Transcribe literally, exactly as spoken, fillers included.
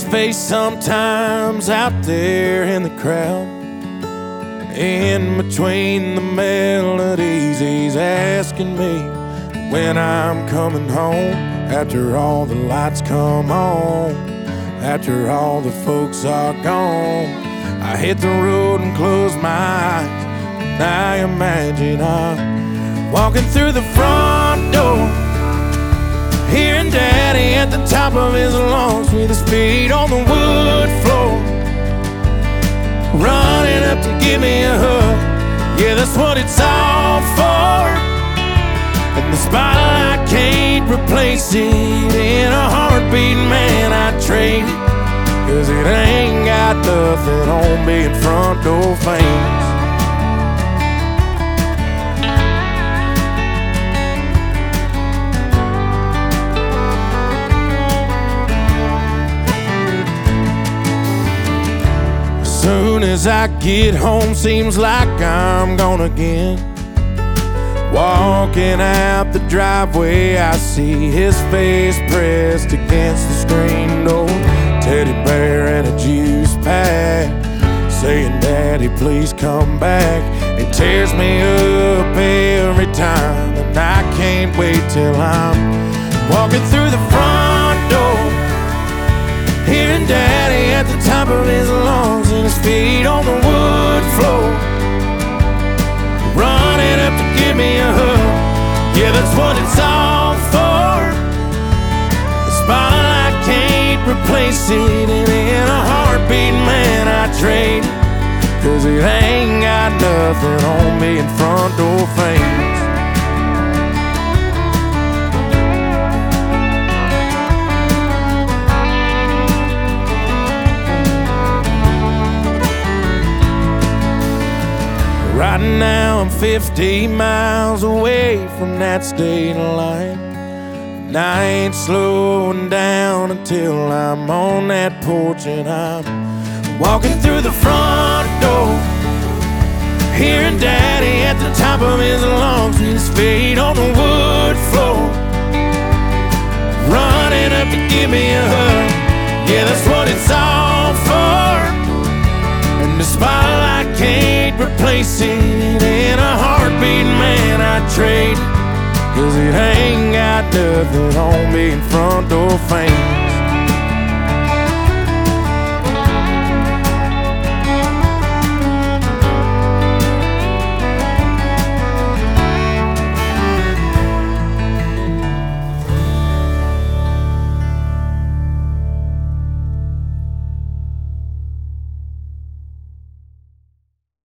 his face sometimes out there in the crowd. In between the melodies, he's asking me when I'm coming home. After all the lights come on, after all the folks are gone, I hit the road and close my eyes, and I imagine I'm walking through the front door, hearing Daddy at the top of his lungs with his feet on the wood floor, running up to give me a hug. Yeah, that's what it's all for. And the spotlight can't replace it. In a heartbeat, man, I'd trade it, 'cause it ain't got nothing on being front door famous. Soon as I get home, seems like I'm gone again. Walking out the driveway, I see his face pressed against the screen door. Teddy bear and a juice pack, saying, Daddy, please come back. It tears me up every time, and I can't wait till I'm walking through the front door, hearing Daddy at the top of his lungs and his feet on the wood floor, running up to give me a hug. Yeah, that's what it's all for. The spotlight can't replace it, and in a heartbeat, man, I'd trade it, 'cause it ain't got nothing on me in front door famous. Right now I'm fifty miles away from that state line, and I ain't slowing down until I'm on that porch and I'm walking through the front door, hearing Daddy at the top of his lungs with his feet on the wood floor, running up to give me a hug. Yeah, that's what it's all for. And the spotlight can't replace it. In a heartbeat, man, I'd trade it, 'cause it ain't got nothing on being front door famous.